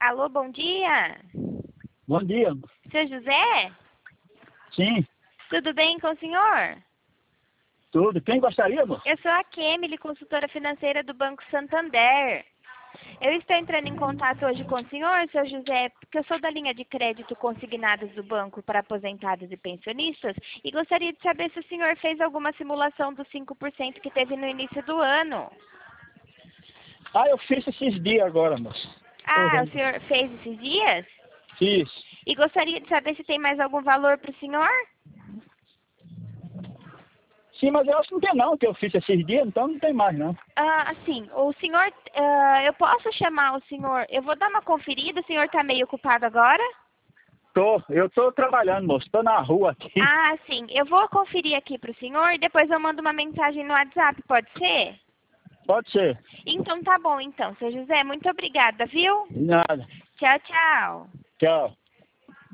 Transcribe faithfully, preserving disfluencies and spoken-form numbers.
Alô, bom dia. Bom dia. Seu José? Sim, Tudo bem com o senhor? tudo. Quem gostaria, moço? Eu sou a Kemily, consultora financeira do Banco Santander. Eu estou entrando em contato hoje com o senhor, seu José, porque eu sou da linha de crédito consignados do banco para aposentados e pensionistas e gostaria de saber se o senhor fez alguma simulação dos cinco por cento que teve no início do ano. Ah, eu fiz esses dias agora, moço. Tô Ah, o vendo. senhor fez esses dias? Fiz. E gostaria de saber se tem mais algum valor para o senhor? Sim, mas eu acho que não tem não, que eu fiz esses dias, então não tem mais não. Ah, assim, o senhor, ah, eu posso chamar o senhor, eu vou dar uma conferida, o senhor está meio ocupado agora? Tô, eu tô trabalhando, moço. Tô na rua aqui. Ah, sim, eu vou conferir aqui para o senhor e depois eu mando uma mensagem no WhatsApp, pode ser? Pode ser. Então tá bom, então, seu José, muito obrigada, viu? Nada. Tchau, tchau. Tchau.